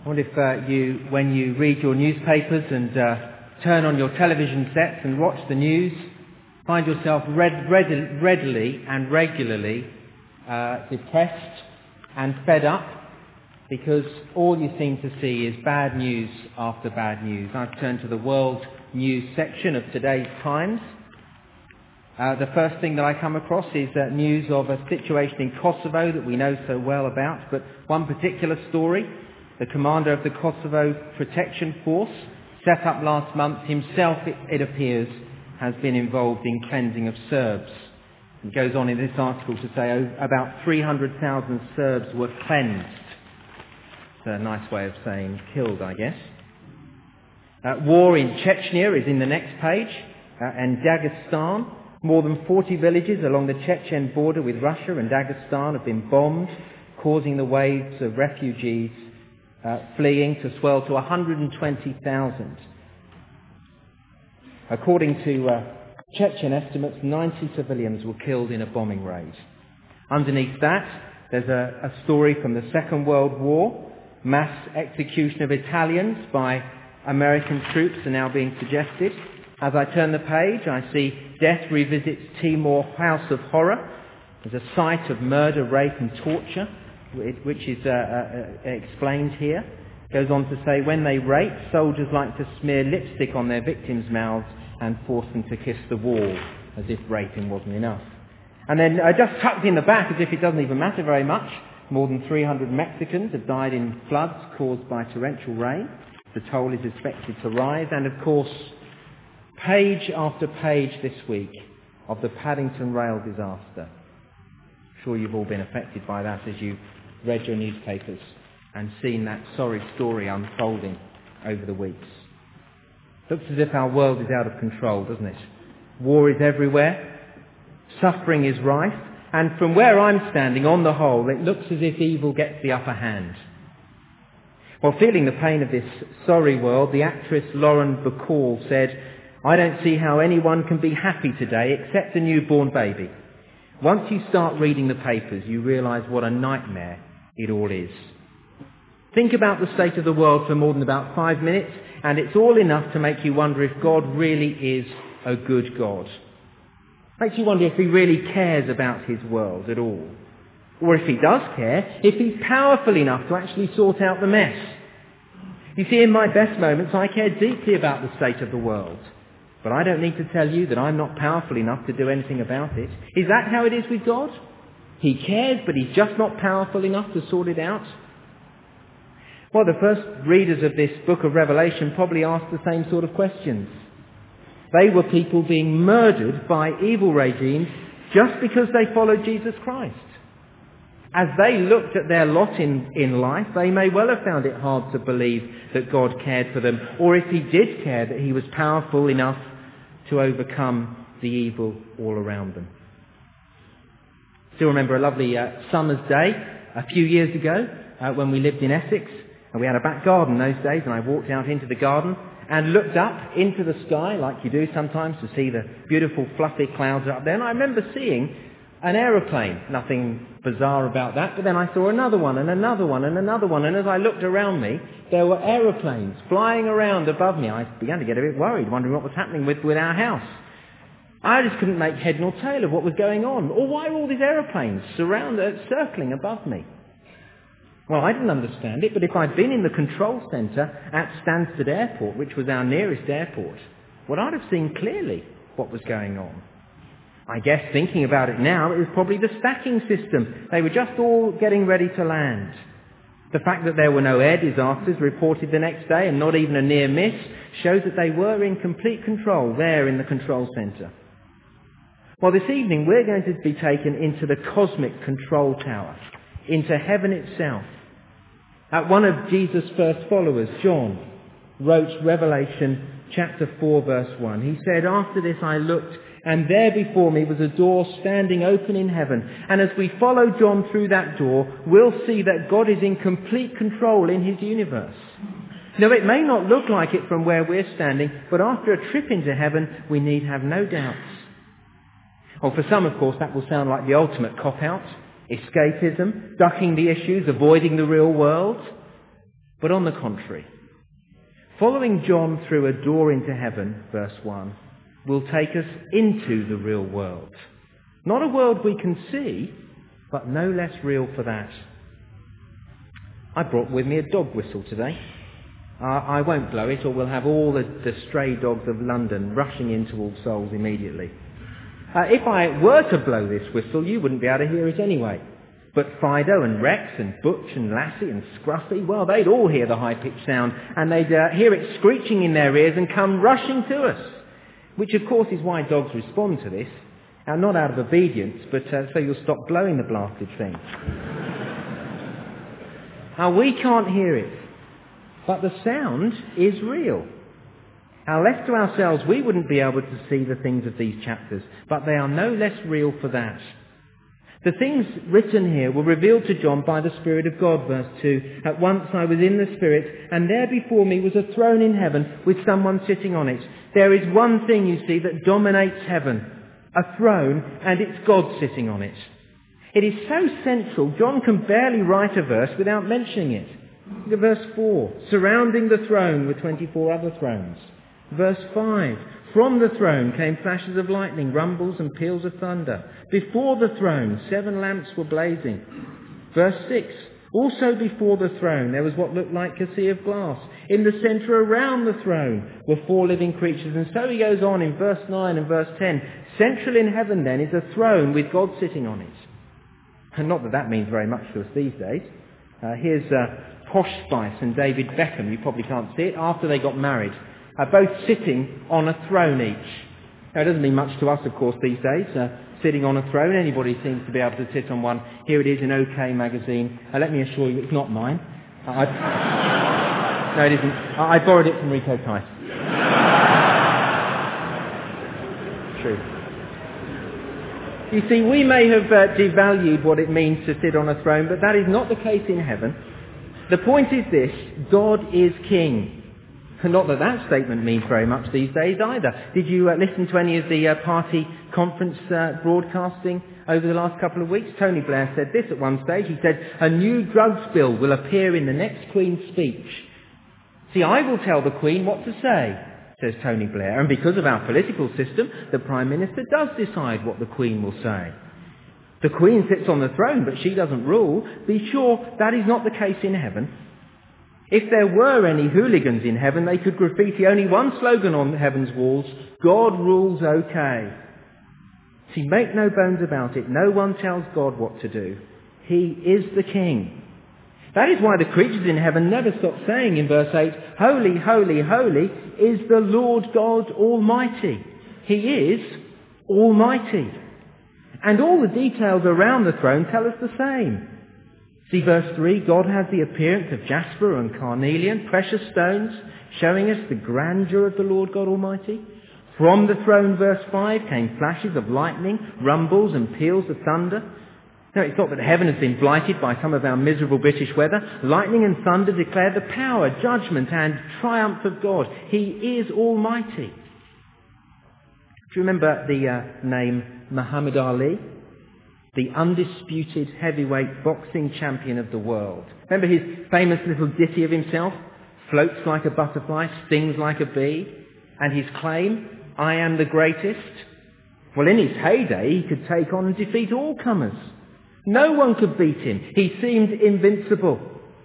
I wonder if when you read your newspapers and turn on your television sets and watch the news, find yourself readily and regularly depressed and fed up, because all you seem to see is bad news after bad news. I've turned to the world news section of today's Times. The first thing that I come across is news of a situation in Kosovo that we know so well about, but one particular story. The commander of the Kosovo Protection Force, set up last month, himself, it appears, has been involved in cleansing of Serbs. It goes on in this article to say about 300,000 Serbs were cleansed. It's a nice way of saying killed, I guess. War in Chechnya is in the next page, and Dagestan. More than 40 villages along the Chechen border with Russia and Dagestan have been bombed, causing the waves of refugees fleeing to swell to 120,000. According to Chechen estimates, 90 civilians were killed in a bombing raid. Underneath that, there's a story from the Second World War. Mass execution of Italians by American troops are now being suggested. As I turn the page, I see Death Revisits Timor House of Horror. There's a site of murder, rape and torture, which is explained here. It goes on to say, when they rape, soldiers like to smear lipstick on their victims' mouths and force them to kiss the wall, as if raping wasn't enough. And then just tucked in the back, as if it doesn't even matter very much, more than 300 Mexicans have died in floods caused by torrential rain. The toll is expected to rise. And of course, page after page this week of the Paddington Rail disaster. I'm sure you've all been affected by that as you read your newspapers and seen that sorry story unfolding over the weeks. Looks as if our world is out of control, doesn't it? War is everywhere, suffering is rife, and from where I'm standing, on the whole, it looks as if evil gets the upper hand. While feeling the pain of this sorry world, the actress Lauren Bacall said, "I don't see how anyone can be happy today except a newborn baby. Once you start reading the papers, you realise what a nightmare it all is." Think about the state of the world for more than about 5 minutes, and it's all enough to make you wonder if God really is a good God. Makes you wonder if he really cares about his world at all. Or if he does care, if he's powerful enough to actually sort out the mess. You see, in my best moments, I care deeply about the state of the world. But I don't need to tell you that I'm not powerful enough to do anything about it. Is that how it is with God? He cares, but he's just not powerful enough to sort it out? Well, the first readers of this book of Revelation probably asked the same sort of questions. They were people being murdered by evil regimes just because they followed Jesus Christ. As they looked at their lot in life, they may well have found it hard to believe that God cared for them, or if he did care, that he was powerful enough to overcome the evil all around them. Still remember a lovely summer's day a few years ago when we lived in Essex, and we had a back garden those days, and I walked out into the garden and looked up into the sky like you do sometimes to see the beautiful fluffy clouds up there, and I remember seeing an aeroplane. Nothing bizarre about that, but then I saw another one and another one and another one, and as I looked around me, there were aeroplanes flying around above me. I began to get a bit worried, wondering what was happening with our house. I just couldn't make head nor tail of what was going on, or why were all these aeroplanes circling above me? Well, I didn't understand it, but if I'd been in the control centre at Stansted Airport, which was our nearest airport, well, I'd have seen clearly what was going on. I guess, thinking about it now, it was probably the stacking system. They were just all getting ready to land. The fact that there were no air disasters reported the next day, and not even a near miss, shows that they were in complete control there in the control centre. Well, this evening we're going to be taken into the cosmic control tower, into heaven itself. One of Jesus' first followers, John, wrote Revelation chapter 4 verse 1. He said, "After this I looked, and there before me was a door standing open in heaven. And as we follow John through that door, we'll see that God is in complete control in his universe." Now, it may not look like it from where we're standing, but after a trip into heaven, we need have no doubts. Well, for some, of course, that will sound like the ultimate cop-out. Escapism, ducking the issues, avoiding the real world. But on the contrary, following John through a door into heaven, verse 1, will take us into the real world. Not a world we can see, but no less real for that. I brought with me a dog whistle today. I won't blow it, or we'll have all the stray dogs of London rushing into All Souls immediately. If I were to blow this whistle, you wouldn't be able to hear it anyway. But Fido and Rex and Butch and Lassie and Scruffy, well, they'd all hear the high-pitched sound, and they'd hear it screeching in their ears and come rushing to us. Which, of course, is why dogs respond to this. Not out of obedience, but so you'll stop blowing the blasted thing. Now, we can't hear it, but the sound is real. Now, left to ourselves, we wouldn't be able to see the things of these chapters, but they are no less real for that. The things written here were revealed to John by the Spirit of God, verse 2. At once I was in the Spirit, and there before me was a throne in heaven with someone sitting on it. There is one thing, you see, that dominates heaven, a throne, and it's God sitting on it. It is so central, John can barely write a verse without mentioning it. Look at verse 4. Surrounding the throne were 24 other thrones. Verse 5. From the throne came flashes of lightning, rumbles and peals of thunder. Before the throne, 7 lamps were blazing. Verse 6. Also before the throne there was what looked like a sea of glass. In the centre around the throne were 4 living creatures. And so he goes on in verse 9 and verse 10. Central in heaven then is a throne with God sitting on it. And not that that means very much to us these days. Here's Posh Spice and David Beckham. You probably can't see it. After they got married, both sitting on a throne each. Now, it doesn't mean much to us, of course, these days, sitting on a throne. Anybody seems to be able to sit on one. Here it is in OK magazine. Let me assure you, it's not mine. No, it isn't. I borrowed it from Rico Tice. True. You see, we may have devalued what it means to sit on a throne, but that is not the case in heaven. The point is this: God is king. Not that that statement means very much these days either. Did you listen to any of the party conference broadcasting over the last couple of weeks? Tony Blair said this at one stage. He said, a new drugs bill will appear in the next Queen's speech. See, I will tell the Queen what to say, says Tony Blair. And because of our political system, the Prime Minister does decide what the Queen will say. The Queen sits on the throne, but she doesn't rule. Be sure that is not the case in heaven. If there were any hooligans in heaven, they could graffiti only one slogan on heaven's walls: God rules okay. See, make no bones about it. No one tells God what to do. He is the king. That is why the creatures in heaven never stop saying in verse 8, Holy, holy, holy is the Lord God Almighty. He is Almighty. And all the details around the throne tell us the same. See verse 3, God has the appearance of jasper and carnelian, precious stones, showing us the grandeur of the Lord God Almighty. From the throne, verse 5, came flashes of lightning, rumbles and peals of thunder. Now, it's not that heaven has been blighted by some of our miserable British weather. Lightning and thunder declare the power, judgment and triumph of God. He is Almighty. Do you remember the name Muhammad Ali? The undisputed heavyweight boxing champion of the world. Remember his famous little ditty of himself? Floats like a butterfly, stings like a bee. And his claim, I am the greatest. Well, in his heyday, he could take on and defeat all comers. No one could beat him. He seemed invincible.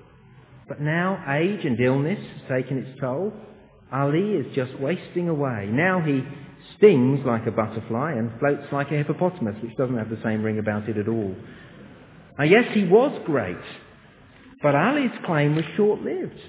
But now age and illness has taken its toll. Ali is just wasting away. Now he stings like a butterfly and floats like a hippopotamus, which doesn't have the same ring about it at all. Now, yes, he was great, but Ali's claim was short-lived.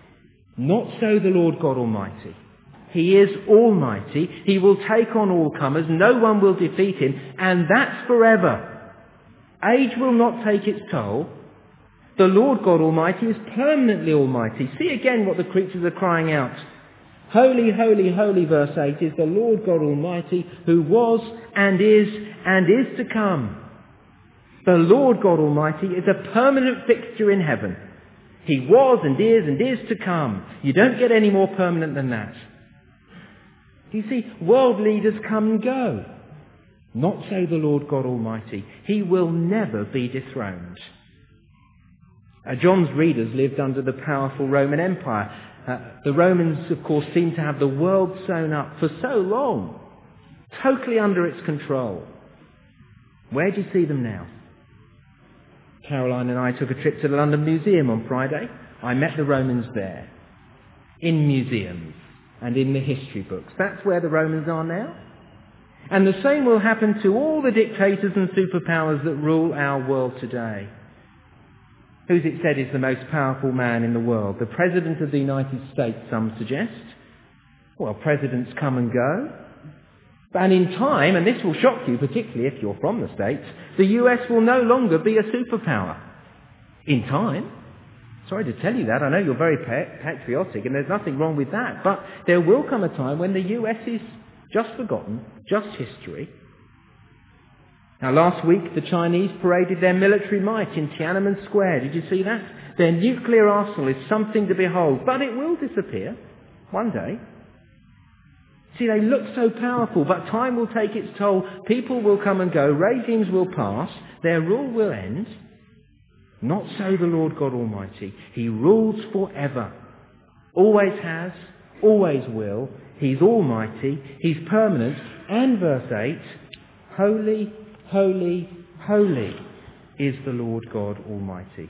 Not so the Lord God Almighty. He is Almighty. He will take on all comers. No one will defeat him, and that's forever. Age will not take its toll. The Lord God Almighty is permanently Almighty. See again what the creatures are crying out. Holy, holy, holy, verse 8, is the Lord God Almighty, who was and is to come. The Lord God Almighty is a permanent fixture in heaven. He was and is to come. You don't get any more permanent than that. You see, world leaders come and go. Not so the Lord God Almighty. He will never be dethroned. John's readers lived under the powerful Roman Empire. The Romans, of course, seemed to have the world sewn up for so long, totally under its control. Where do you see them now? Caroline and I took a trip to the London Museum on Friday. I met the Romans there, in museums and in the history books. That's where the Romans are now. And the same will happen to all the dictators and superpowers that rule our world today. Who's it said is the most powerful man in the world? The President of the United States, some suggest. Well, presidents come and go. And in time, and this will shock you, particularly if you're from the States, the US will no longer be a superpower. In time. Sorry to tell you that. I know you're very patriotic, and there's nothing wrong with that. But there will come a time when the US is just forgotten, just history. Now, last week, the Chinese paraded their military might in Tiananmen Square. Did you see that? Their nuclear arsenal is something to behold, but it will disappear one day. See, they look so powerful, but time will take its toll. People will come and go. Regimes will pass. Their rule will end. Not so the Lord God Almighty. He rules forever. Always has, always will. He's almighty. He's permanent. And verse 8, holy, holy, holy is the Lord God Almighty.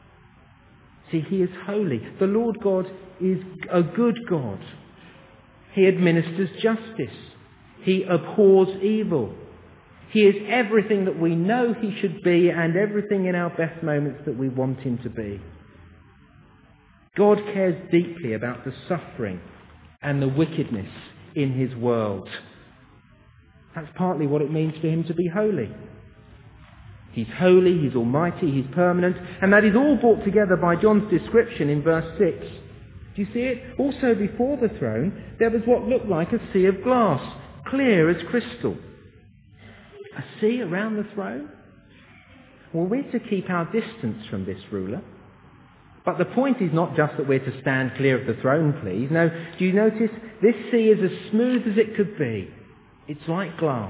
See, he is holy. The Lord God is a good God. He administers justice. He abhors evil. He is everything that we know he should be and everything in our best moments that we want him to be. God cares deeply about the suffering and the wickedness in his world. That's partly what it means for him to be holy. He's holy, he's almighty, he's permanent, and that is all brought together by John's description in verse 6. Do you see it? Also before the throne, there was what looked like a sea of glass, clear as crystal. A sea around the throne? Well, we're to keep our distance from this ruler. But the point is not just that we're to stand clear of the throne, please. No, do you notice? This sea is as smooth as it could be. It's like glass.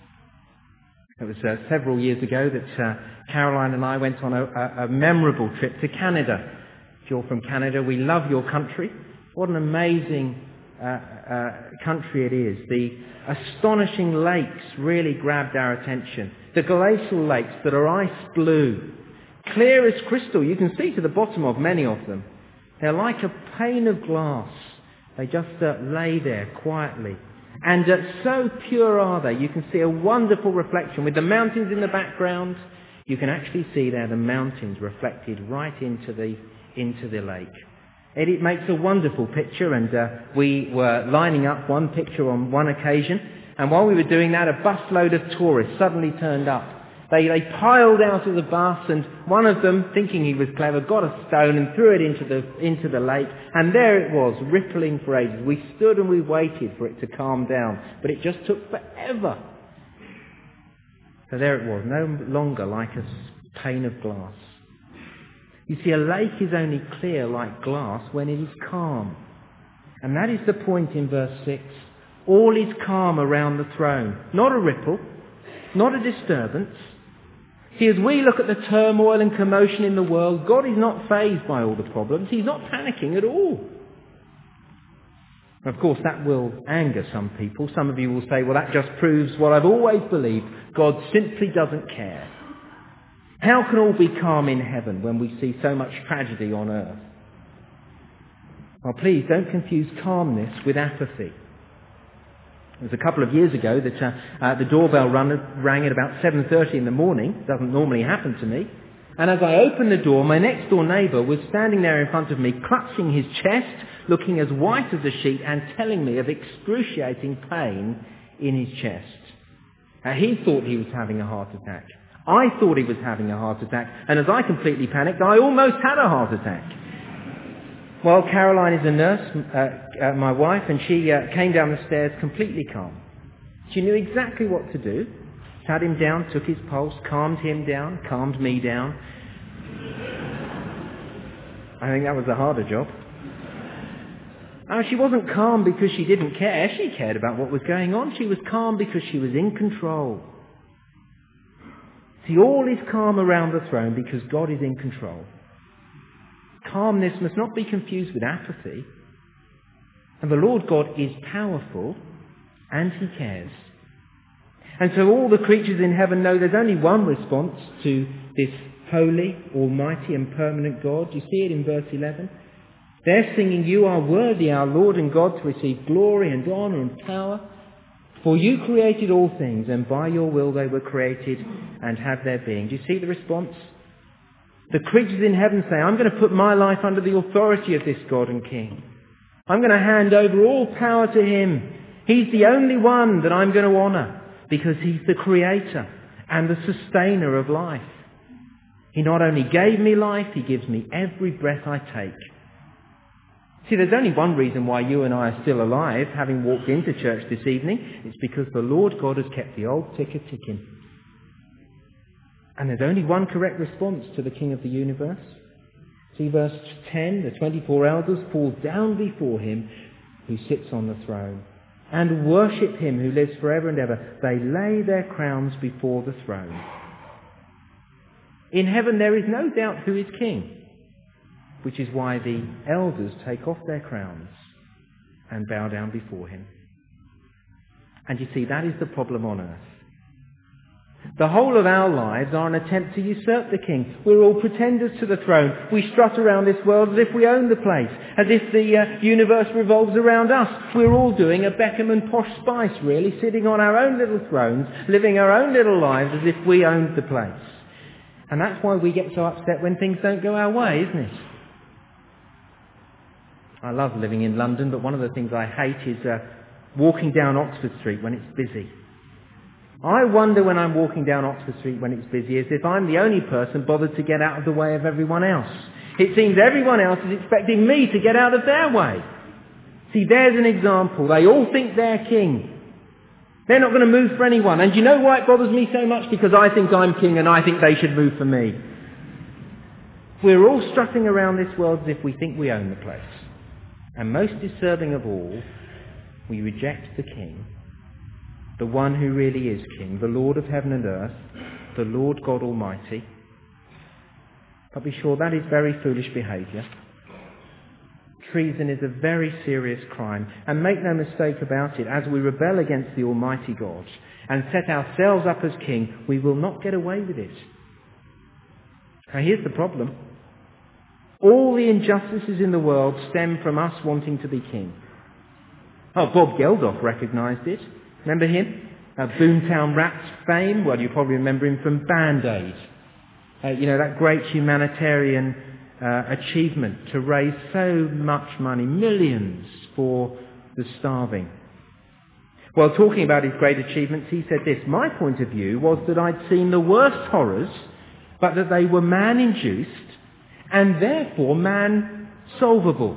It was several years ago that Caroline and I went on a memorable trip to Canada. If you're from Canada, we love your country. What an amazing country it is. The astonishing lakes really grabbed our attention. The glacial lakes that are ice blue, clear as crystal. You can see to the bottom of many of them. They're like a pane of glass. They just lay there quietly. And so pure are they. You can see a wonderful reflection. With the mountains in the background, you can actually see there the mountains reflected right into the lake. It makes a wonderful picture, and we were lining up one picture on one occasion, and while we were doing that, a busload of tourists suddenly turned up. They piled out of the bus, and one of them, thinking he was clever, got a stone and threw it into the lake, and there it was, rippling for ages. We stood and we waited for it to calm down, but it just took forever. So there it was, no longer like a pane of glass. You see, a lake is only clear like glass when it is calm. And that is the point in verse 6. All is calm around the throne. Not a ripple, not a disturbance. See, as we look at the turmoil and commotion in the world, God is not fazed by all the problems. He's not panicking at all. Of course, that will anger some people. Some of you will say, well, that just proves what I've always believed. God simply doesn't care. How can all be calm in heaven when we see so much tragedy on earth? Well, please don't confuse calmness with apathy. It was a couple of years ago that the doorbell rang at about 7:30 in the morning. It doesn't normally happen to me. And as I opened the door, my next door neighbour was standing there in front of me, clutching his chest, looking as white as a sheet, and telling me of excruciating pain in his chest. He thought he was having a heart attack. I thought he was having a heart attack, and as I completely panicked, I almost had a heart attack. Well, Caroline is a nurse, my wife, and she came down the stairs completely calm. She knew exactly what to do. Sat him down, took his pulse, calmed him down, calmed me down. I think that was the harder job. She wasn't calm because she didn't care. She cared about what was going on. She was calm because she was in control. See, all is calm around the throne because God is in control. calmness must not be confused with apathy. And the Lord God is powerful and he cares. And so all the creatures in heaven know there's only one response to this holy, almighty and permanent God. You see it in verse 11. They're singing, "You are worthy, our Lord and God, to receive glory and honour and power. For you created all things, and by your will they were created and have their being." Do you see the response? The creatures in heaven say, "I'm going to put my life under the authority of this God and King. I'm going to hand over all power to him. He's the only one that I'm going to honour because he's the creator and the sustainer of life. He not only gave me life, he gives me every breath I take." See, there's only one reason why you and I are still alive, having walked into church this evening. It's because the Lord God has kept the old ticker ticking. And there's only one correct response to the King of the universe. See verse 10, the 24 elders fall down before him who sits on the throne and worship him who lives forever and ever. They lay their crowns before the throne. In heaven there is no doubt who is king, which is why the elders take off their crowns and bow down before him. And you see, that is the problem on earth. The whole of our lives are an attempt to usurp the king. We're all pretenders to the throne. We strut around this world as if we own the place, as if the universe revolves around us. We're all doing a Beckham and Posh Spice, really, sitting on our own little thrones, living our own little lives as if we owned the place. And that's why we get so upset when things don't go our way, isn't it? I love living in London, but one of the things I hate is walking down Oxford Street when it's busy. I wonder when I'm walking down Oxford Street when it's busy as if I'm the only person bothered to get out of the way of everyone else. It seems everyone else is expecting me to get out of their way. See, there's an example. They all think they're king. They're not going to move for anyone. And you know why it bothers me so much? Because I think I'm king and I think they should move for me. We're all strutting around this world as if we think we own the place. And most disturbing of all, we reject the king, the one who really is king, the Lord of heaven and earth, the Lord God Almighty. But be sure that is very foolish behaviour. Treason is a very serious crime, and make no mistake about it, as we rebel against the Almighty God and set ourselves up as king, we will not get away with it. Now here's the problem. All the injustices in the world stem from us wanting to be king. Oh, Bob Geldof recognised it. Remember him? Boomtown Rats fame? Well, you probably remember him from Band-Aid. That great humanitarian achievement to raise so much money, millions, for the starving. Well, talking about his great achievements, he said this: "My point of view was that I'd seen the worst horrors, but that they were man-induced and therefore man-solvable."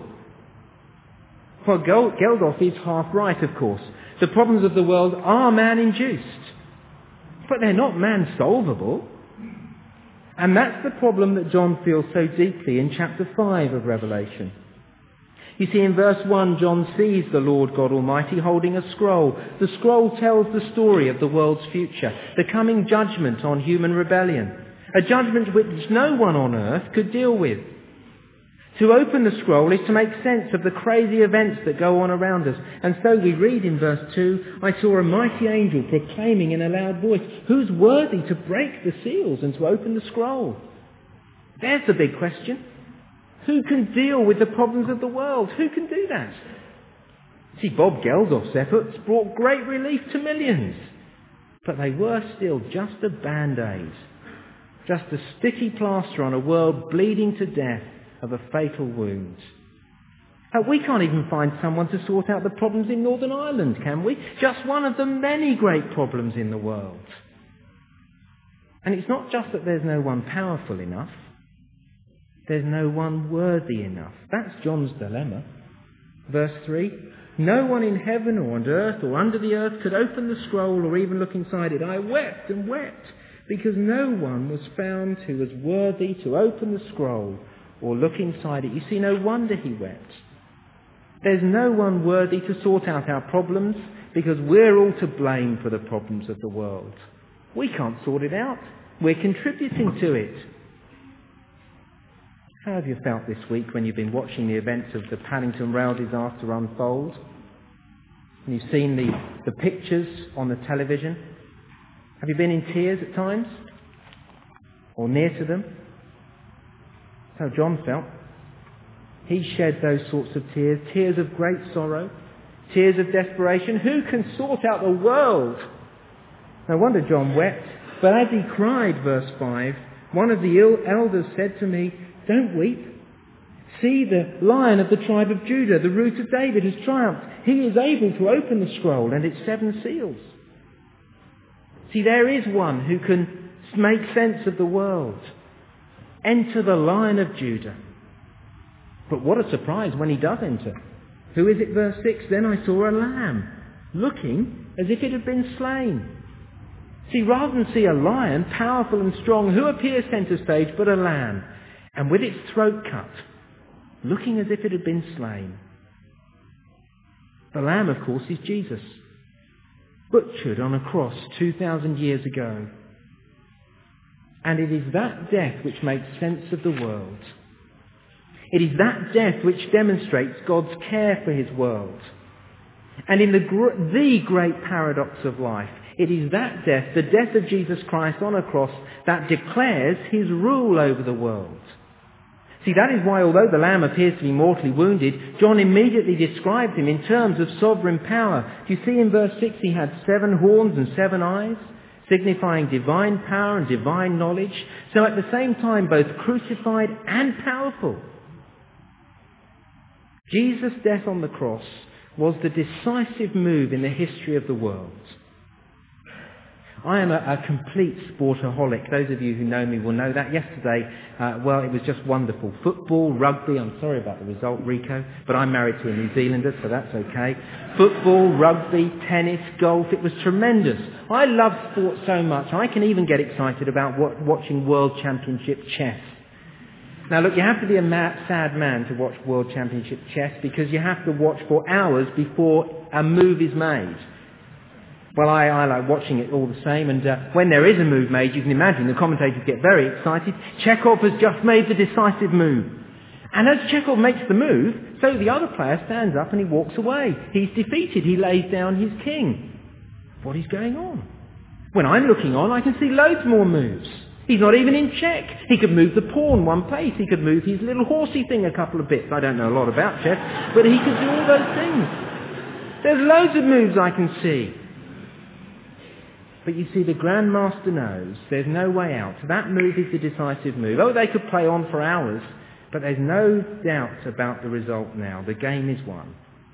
Well, Geldof is half right, of course. The problems of the world are man-induced, but they're not man-solvable. And that's the problem that John feels so deeply in chapter 5 of Revelation. You see, in verse 1, John sees the Lord God Almighty holding a scroll. The scroll tells the story of the world's future, the coming judgment on human rebellion, a judgment which no one on earth could deal with. To open the scroll is to make sense of the crazy events that go on around us. And so we read in verse 2, "I saw a mighty angel proclaiming in a loud voice, 'Who's worthy to break the seals and to open the scroll?'" There's the big question. Who can deal with the problems of the world? Who can do that? See, Bob Geldof's efforts brought great relief to millions. But they were still just a band-aid. Just a sticky plaster on a world bleeding to death of a fatal wound. We can't even find someone to sort out the problems in Northern Ireland, can we? Just one of the many great problems in the world. And it's not just that there's no one powerful enough. There's no one worthy enough. That's John's dilemma. Verse 3, "No one in heaven or on earth or under the earth could open the scroll or even look inside it. I wept and wept because no one was found who was worthy to open the scroll or look inside it." You see, no wonder he wept. There's no one worthy to sort out our problems because we're all to blame for the problems of the world. We can't sort it out. We're contributing to it. How have you felt this week when you've been watching the events of the Paddington Rail disaster unfold? And you've seen the pictures on the television? Have you been in tears at times? Or near to them? That's how John felt. He shed those sorts of tears, tears of great sorrow, tears of desperation. Who can sort out the world? No wonder John wept. But as he cried, verse 5, one of the elders said to me, "Don't weep. See, the Lion of the tribe of Judah, the Root of David, has triumphed. He is able to open the scroll and its 7 seals." See, there is one who can make sense of the world. Enter the Lion of Judah. But what a surprise when he does enter. Who is it, verse 6? Then I saw a lamb, looking as if it had been slain. See, rather than see a lion, powerful and strong, who appears centre stage but a lamb, and with its throat cut, looking as if it had been slain. The lamb, of course, is Jesus, butchered on a cross 2,000 years ago. And it is that death which makes sense of the world. It is that death which demonstrates God's care for his world. And in the great paradox of life, it is that death, the death of Jesus Christ on a cross, that declares his rule over the world. See, that is why, although the Lamb appears to be mortally wounded, John immediately describes him in terms of sovereign power. Do you see in verse 6 he had 7 horns and 7 eyes, signifying divine power and divine knowledge. So at the same time, both crucified and powerful. Jesus' death on the cross was the decisive move in the history of the world. I am a complete sportaholic. Those of you who know me will know that. Yesterday, it was just wonderful. Football, rugby, I'm sorry about the result, Rico, but I'm married to a New Zealander, so that's okay. Football, rugby, tennis, golf, it was tremendous. I love sport so much, I can even get excited about watching World Championship chess. Now look, you have to be a sad man to watch World Championship chess because you have to watch for hours before a move is made. Well, I like watching it all the same, and when there is a move made, you can imagine the commentators get very excited. Chekhov has just made the decisive move. And as Chekhov makes the move, so the other player stands up and he walks away. He's defeated. He lays down his king. What is going on? When I'm looking on, I can see loads more moves. He's not even in check. He could move the pawn one place. He could move his little horsey thing a couple of bits. I don't know a lot about chess, but he could do all those things. There's loads of moves I can see. But you see, the Grandmaster knows there's no way out. That move is the decisive move. Oh, they could play on for hours, but there's no doubt about the result now. The game is won.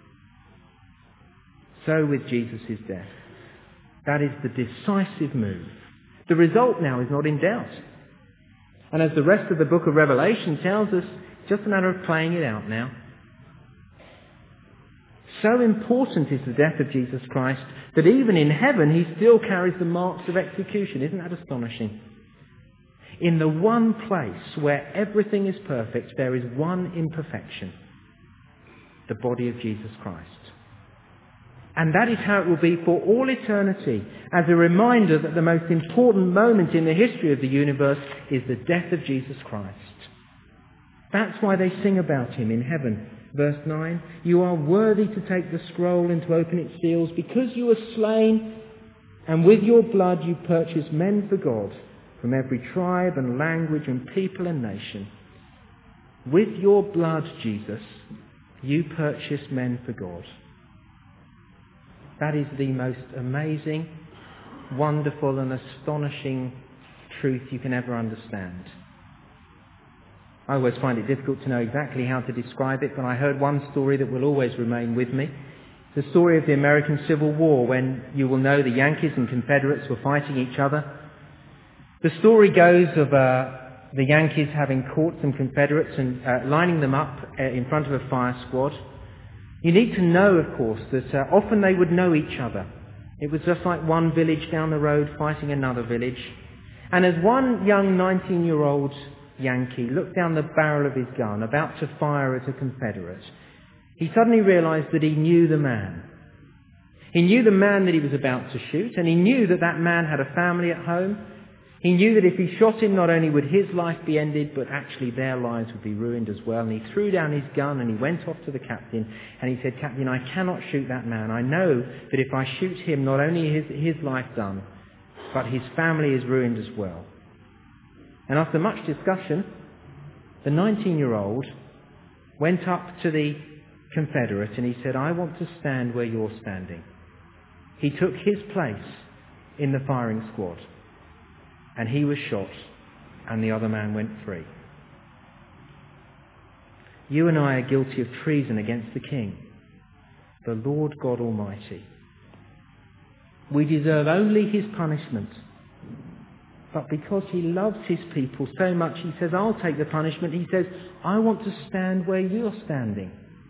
So with Jesus' death. That is the decisive move. The result now is not in doubt. And as the rest of the book of Revelation tells us, it's just a matter of playing it out now. So important is the death of Jesus Christ that even in heaven he still carries the marks of execution. Isn't that astonishing? In the one place where everything is perfect, there is one imperfection. The body of Jesus Christ. And that is how it will be for all eternity, as a reminder that the most important moment in the history of the universe is the death of Jesus Christ. That's why they sing about him in heaven. Verse 9, "You are worthy to take the scroll and to open its seals, because you were slain, and with your blood you purchased men for God from every tribe and language and people and nation." With your blood, Jesus, you purchased men for God. That is the most amazing, wonderful and astonishing truth you can ever understand. I always find it difficult to know exactly how to describe it, but I heard one story that will always remain with me. The story of the American Civil War, when you will know the Yankees and Confederates were fighting each other. The story goes of the Yankees having caught some Confederates and lining them up in front of a fire squad. You need to know, of course, that often they would know each other. It was just like one village down the road fighting another village. And as one young 19-year-old Yankee looked down the barrel of his gun, about to fire at a Confederate, he suddenly realized that he knew the man. He knew the man that he was about to shoot, and he knew that that man had a family at home, He knew that if he shot him, not only would his life be ended, but actually their lives would be ruined as well. And he threw down his gun and he went off to the captain and he said, "Captain, I cannot shoot that man. I know that if I shoot him, not only is his life done, but his family is ruined as well." And after much discussion, the 19-year-old went up to the Confederate and he said, "I want to stand where you're standing." He took his place in the firing squad. And he was shot, and the other man went free. You and I are guilty of treason against the King, the Lord God Almighty. We deserve only his punishment. But because he loves his people so much, he says, "I'll take the punishment." He says, "I want to stand where you're standing."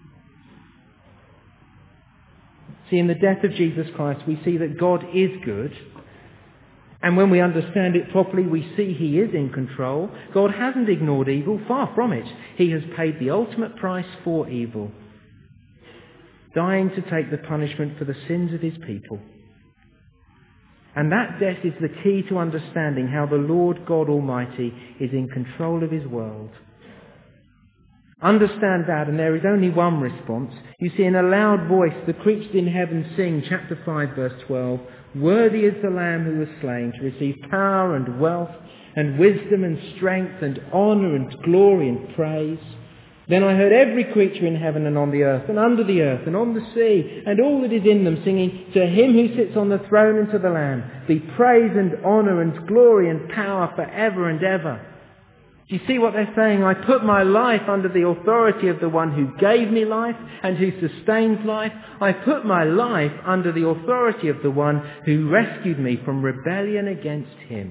See, in the death of Jesus Christ, we see that God is good. And when we understand it properly, we see he is in control. God hasn't ignored evil, far from it. He has paid the ultimate price for evil, dying to take the punishment for the sins of his people. And that death is the key to understanding how the Lord God Almighty is in control of his world. Understand that, and there is only one response. You see, in a loud voice, the creatures in heaven sing, chapter 5, verse 12, "Worthy is the Lamb who was slain to receive power and wealth and wisdom and strength and honour and glory and praise." Then I heard every creature in heaven and on the earth and under the earth and on the sea and all that is in them singing, "To him who sits on the throne and to the Lamb be praise and honour and glory and power forever and ever." Do you see what they're saying? I put my life under the authority of the one who gave me life and who sustains life. I put my life under the authority of the one who rescued me from rebellion against him.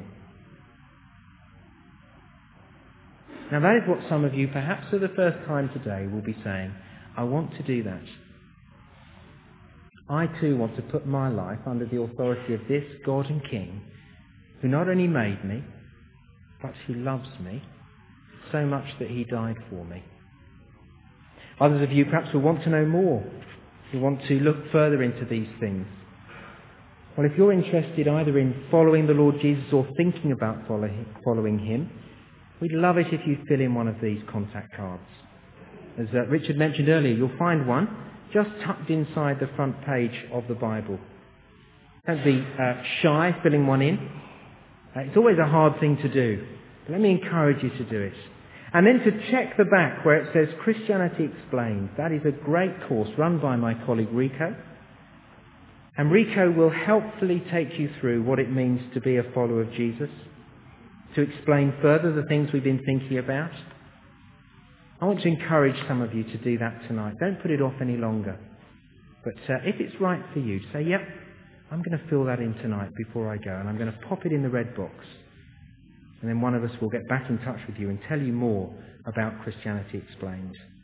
Now that is what some of you, perhaps for the first time today, will be saying, "I want to do that. I too want to put my life under the authority of this God and King who not only made me, but who loves me so much that he died for me." Others of you perhaps will want to know more. You want to look further into these things. Well, if you're interested either in following the Lord Jesus or thinking about following him, we'd love it if you fill in one of these contact cards. As Richard mentioned earlier, you'll find one just tucked inside the front page of the Bible. Don't be shy filling one in. It's always a hard thing to do. But let me encourage you to do it. And then to check the back where it says Christianity Explained. That is a great course run by my colleague Rico. And Rico will helpfully take you through what it means to be a follower of Jesus, to explain further the things we've been thinking about. I want to encourage some of you to do that tonight. Don't put it off any longer. But if it's right for you, say, "Yep, I'm going to fill that in tonight before I go, and I'm going to pop it in the red box." And then one of us will get back in touch with you and tell you more about Christianity Explained.